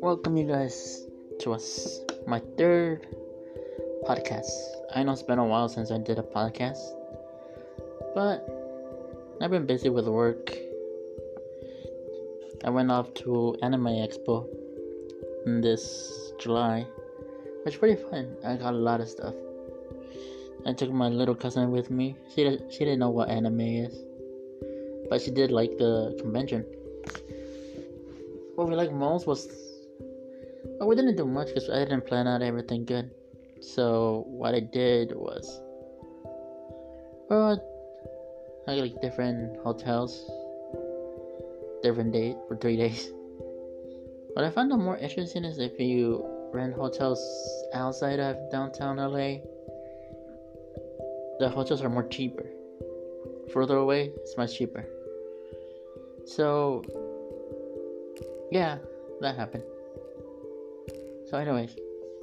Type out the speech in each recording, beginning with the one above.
Welcome you guys to my third podcast. I know it's been a while since I did a podcast, but I've been busy with work. I went off to Anime Expo this July, which was pretty fun. I got a lot of stuff. I took my little cousin with me. She didn't know what anime is, but she did like the convention. What we liked most was, well, we didn't do much because I didn't plan out everything good. So what I did was, I got like different hotels, different days for 3 days. What I found out more interesting is if you rent hotels outside of downtown LA, the hotels are more cheaper. Further away, it's much cheaper. So yeah, that happened. So anyways,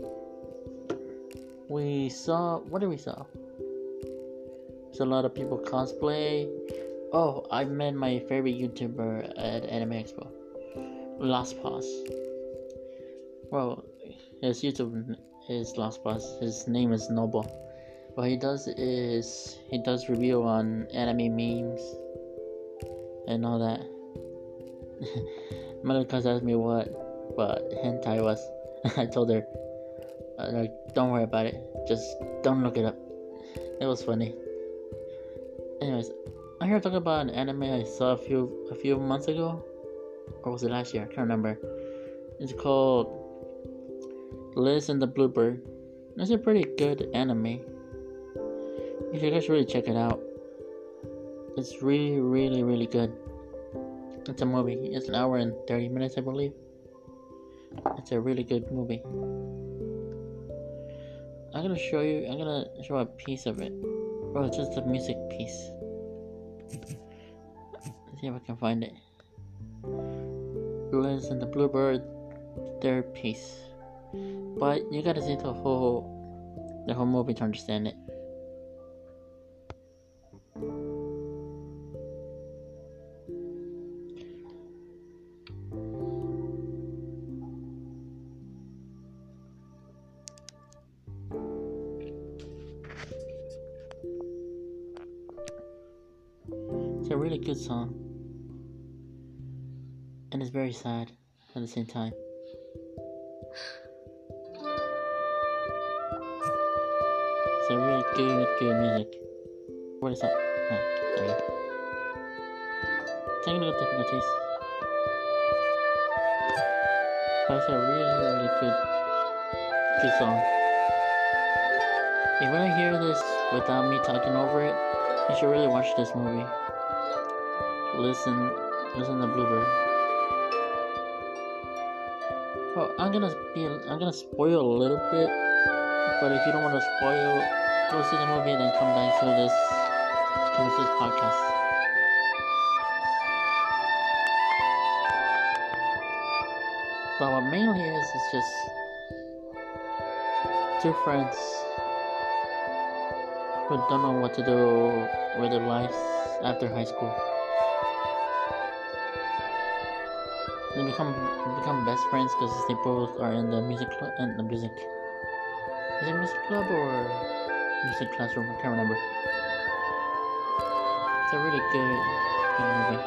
what did we saw? There's a lot of people cosplay. Oh, I met my favorite YouTuber at Anime Expo, Lost Pause. Well, his YouTube is Lost Pause. His name is Noble. What he does is he does review on anime memes and all that. My little cousin asked me what hentai was. I told her, don't worry about it. Just don't look it up. It was funny. Anyways, I'm here to talk about an anime I saw a few months ago, or was it last year? I can't remember. It's called Liz and the Bluebird. It's a pretty good anime. You guys should really check it out. It's really, really, really good. It's a movie. It's an hour and 30 minutes, I believe. It's a really good movie. I'm gonna show a piece of it. Oh, it's just a music piece. Let's see if I can find it. Liz and the Bluebird, third piece. But you gotta see the whole movie to understand it. It's a really good song, and it's very sad at the same time. It's a really good music. What is that? Oh, there you go. Technical difficulties. But it's a really good song. If you want to hear this without me talking over it, you should really watch this movie. Listen to Bluebird. Oh, I'm gonna spoil a little bit, but if you don't want to spoil, go see the movie and then come back to this podcast. But what mainly is just two friends who don't know what to do with their lives after high school. They become best friends because they both are in the music club. Is it music club or music classroom? I can't remember. It's a really good movie.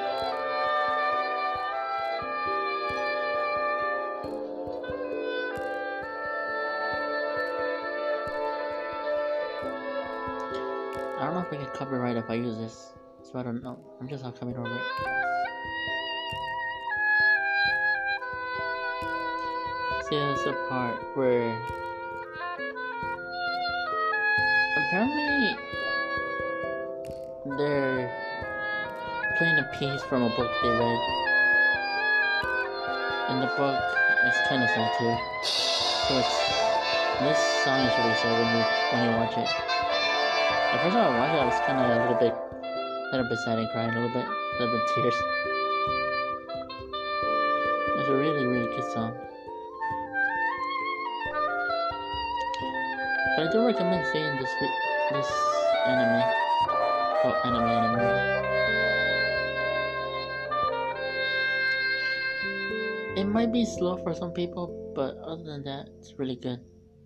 I don't know if we get copyright if I use this, so I don't know. I'm just not coming over it. See, there's a part where apparently they're playing a piece from a book they read. In the book, it's kind of sad too. So this song is really sad when you watch it. The first time I watched it, I was kind of a little bit sad and crying a little bit tears. It's a really, really good song. But I do recommend seeing this anime. Oh, anime. It might be slow for some people, but other than that, it's really good.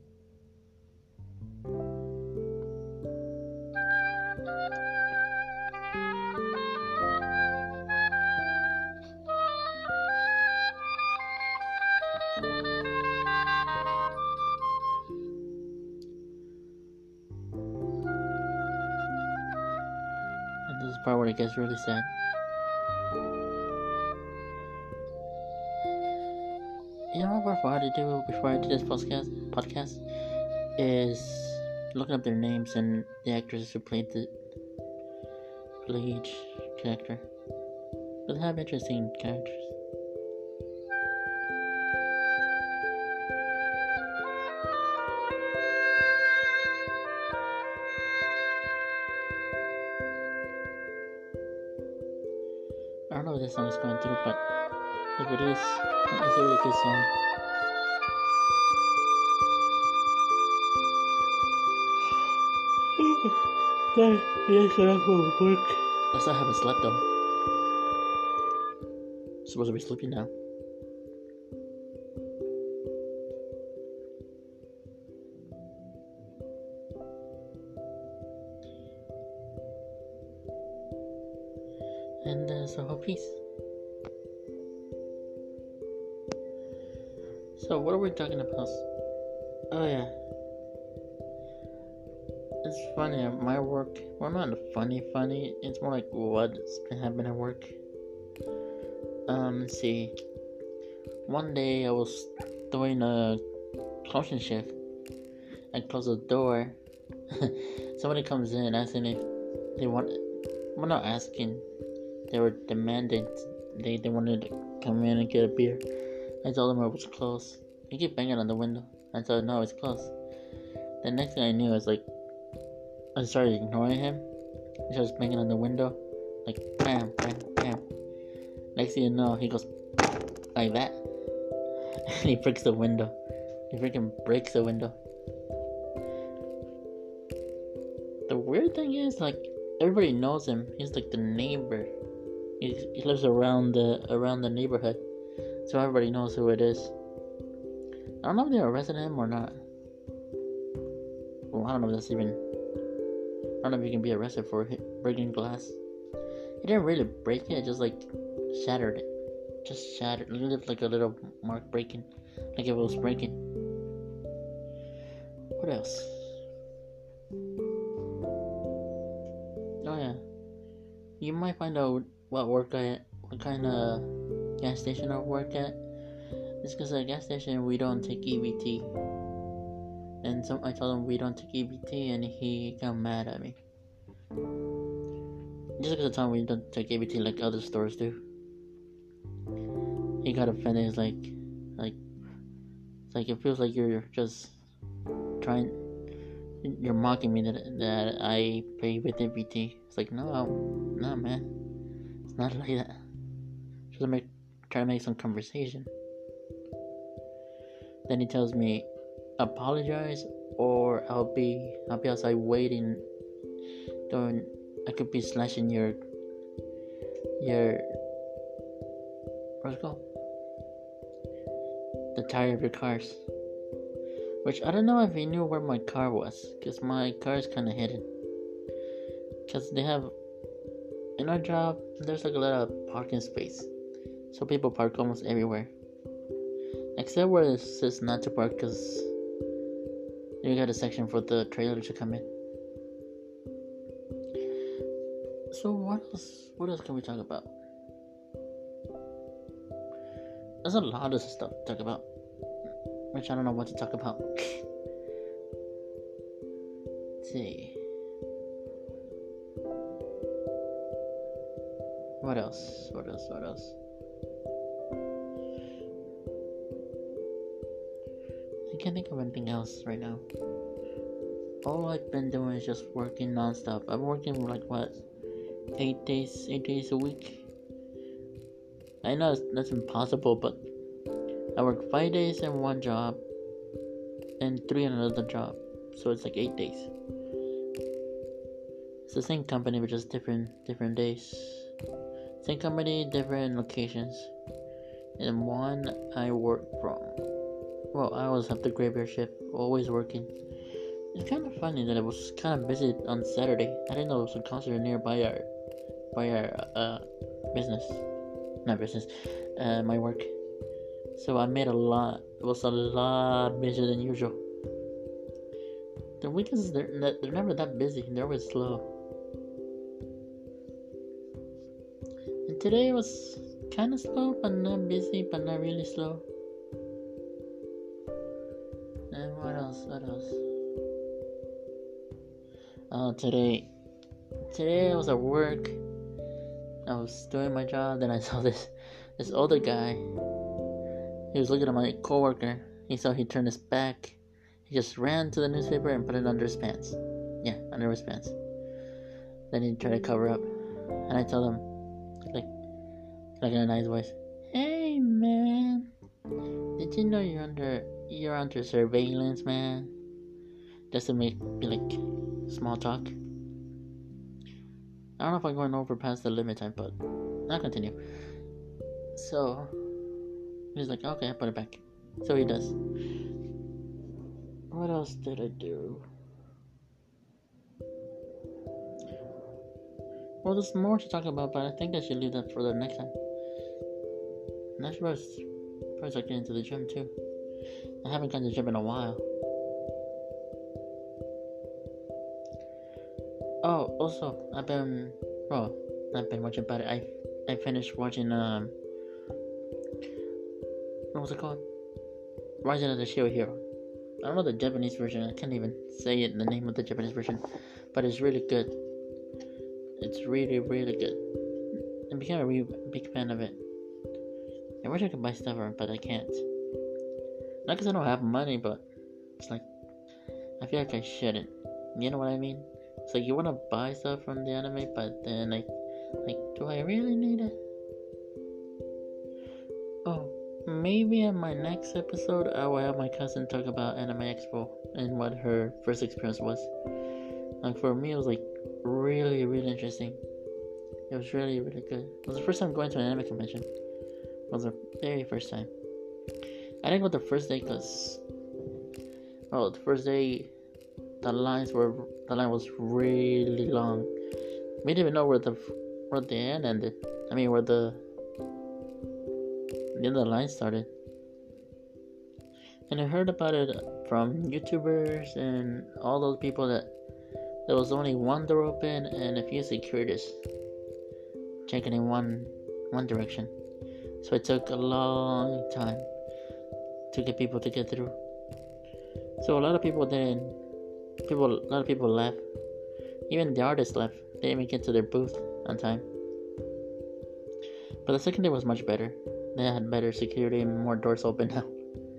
And this is the part where it gets really sad. You know what I had to do before I did this podcast is looking up their names and the actors who play each character. But they have interesting characters. I don't know what this song is going through, but if it is, it's a really good song. Yes, I'm from work. I still haven't slept though. I'm supposed to be sleeping now. And so peace. So what are we talking about? Oh yeah. It's funny at my work. Well, not funny. It's more like what's been happening at work. Let's see. One day I was doing a closing shift. I close the door. Somebody comes in asking if they want. Well, not asking. They were demanding. They wanted to come in and get a beer. I told them it was closed. He kept banging on the window. I told him no, it's closed. The next thing I knew, I started ignoring him. He starts banging on the window, like bam, bam, bam. Next thing you know, he goes like that, and he breaks the window. He freaking breaks the window. The weird thing is, like, everybody knows him. He's like the neighbor. He lives around the neighborhood, so everybody knows who it is. I don't know if they arrested him or not. Well, I don't know if that's even. I don't know if you can be arrested for breaking glass. He didn't really break it, just like shattered it. Just shattered. It left like a little mark breaking. Like if it was breaking. What else? Oh yeah. You might find out what kind of gas station I work at. It's because at a gas station we don't take EBT. And I told him we don't take EBT, and he got mad at me. Just because I told him we don't take EBT like other stores do. He got offended. It's like it feels like you're just you're mocking me that I pay with EBT. It's like, no, man. It's not like that. Just try to make some conversation. Then he tells me, apologize, or I'll be outside waiting. I could be slashing your what's it called? The tire of your cars. Which I don't know if he knew where my car was, because my car is kind of hidden. Because they have, in our job, there's like a lot of parking space, so people park almost everywhere. Except where it says not to park, because you got a section for the trailer to come in. So what else can we talk about? There's a lot of stuff to talk about, which I don't know what to talk about. Let's see. What else? I can't think of anything else right now. All I've been doing is just working non-stop. I'm working like 8 days a week. I know that's impossible, but I work 5 days in one job and 3 in another job, so it's like 8 days. It's the same company but just different days. Same company, different locations. and one I work from. Well, I always have the graveyard shift, always working. It's kind of funny that it was kind of busy on Saturday. I didn't know there was a concert nearby our business, not business, my work. So I made a lot. It was a lot busier than usual. The weekends they're never that busy. They're always slow. And today was kind of slow, but not busy, but not really slow. And what else? Today I was at work. I was doing my job. Then I saw this older guy. He was looking at my coworker. He saw he turned his back. He just ran to the newspaper and put it under his pants. Yeah, under his pants. Then he tried to cover up. And I told him, like in a nice voice, "Hey man, did you know you're under surveillance, man?" Just to be like small talk. I don't know if I'm going over past the limit time, but I'll continue. So he's like, "Okay, I put it back." So he does. What else did I do? Well, there's more to talk about, but I think I should leave that for the next time. Next I should start getting to the gym too. I haven't gone to the gym in a while. Oh, also, I've been watching, but I finished watching what was it called? Rising of the Shield Hero. I don't know the Japanese version. I can't even say it, the name of the Japanese version, but it's really good. It's really, really good. I became a really big fan of it. I wish I could buy stuff for it, but I can't. Not because I don't have money, but it's like I feel like I shouldn't. You know what I mean? It's like you want to buy stuff from the anime, but then like, do I really need it? Oh, maybe in my next episode I will have my cousin talk about Anime Expo and what her first experience was. Like for me, it was like really, really interesting. It was really, really good. It was the first time going to an anime convention. It was the very first time. I didn't go the first day because, the first day the line was really long. We didn't even know where the end ended. I mean, where the end of the line started. And I heard about it from YouTubers and all those people that there was only one door open and a few securities checking in one direction. So it took a long time to get people to get through. So a lot of people left. Even the artists left. They didn't even get to their booth on time. But the second day was much better. They had better security and more doors open now.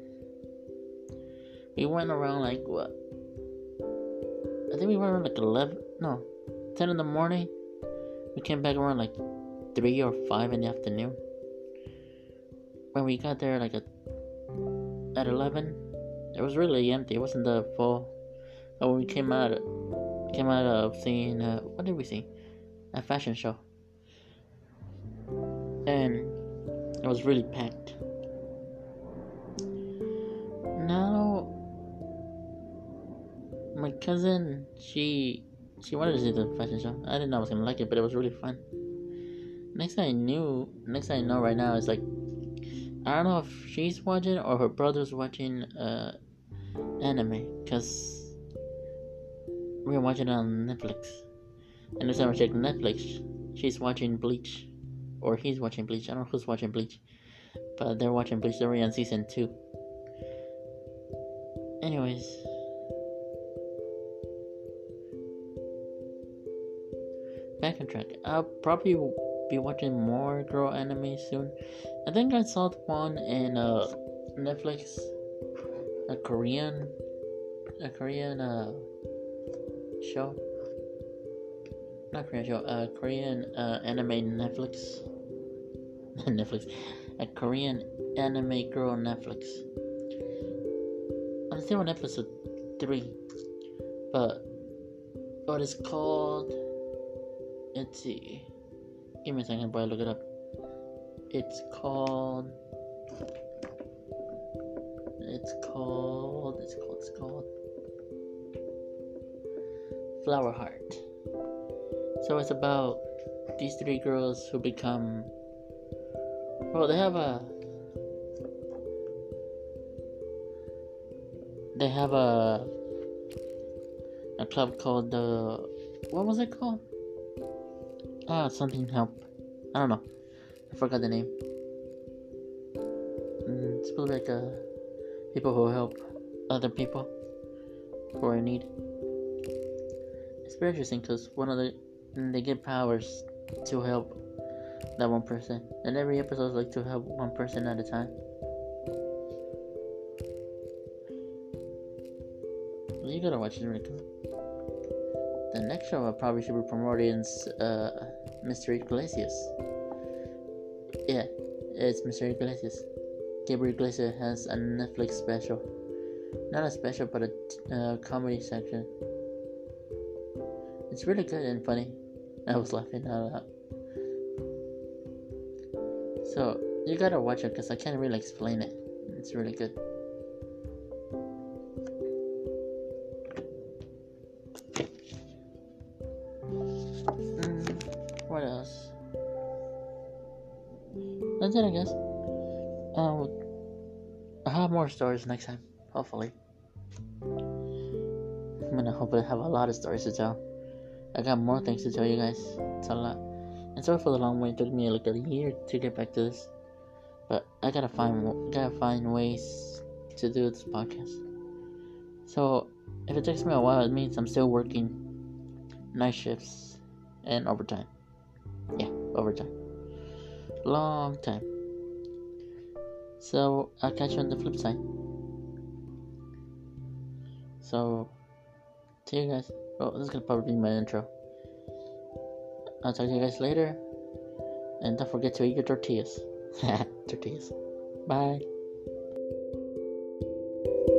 We went around like what? I think we went around like 10 in the morning. We came back around like 3 or 5 in the afternoon. When we got there like at 11, it was really empty. It wasn't that full. But when we came out of seeing what did we see? A fashion show. And it was really packed. Now my cousin, she wanted to see the fashion show. I didn't know I was gonna like it, but it was really fun. Next thing I know right now is like, I don't know if she's watching or her brother's watching anime, because we were watching it on Netflix. And this time I checked Netflix, she's watching Bleach, or he's watching Bleach. I don't know who's watching Bleach, but they're watching Bleach. They're on season 2. Anyways, back on track. I'll probably be watching more girl anime soon. I think I saw one in Netflix, a Korean show. Not Korean show, Korean anime Netflix. Netflix. A Korean anime girl on Netflix. I'm still on episode 3. But what it's called, let's see. Give me a second while I look it up. It's called It's called Flower Heart. So it's about these three girls who become. Well, they have a club called what was it called? Something help. I don't know. I forgot the name. It's supposed to be like people who help other people who are in need. It's very interesting because they get powers to help that one person, and every episode is like to help one person at a time. You gotta watch it, really cool. The next show I probably should be promoting is Mr. Iglesias. Yeah, it's Mr. Iglesias. Gabriel Iglesias has a Netflix special. Not a special, but a comedy section. It's really good and funny. I was laughing out loud. So, you gotta watch it because I can't really explain it. It's really good. What else? That's it, I guess. I'll have more stories next time, hopefully. I'm gonna hopefully have a lot of stories to tell. I got more things to tell you guys. It's a lot. And sorry for the long wait. It took me like a year to get back to this. But I gotta find ways to do this podcast. So if it takes me a while, it means I'm still working night shifts and overtime. Yeah, overtime. Long time. So I'll catch you on the flip side. So see you guys. Oh, this is gonna probably be my intro. I'll talk to you guys later. And don't forget to eat your tortillas. Tortillas. Bye.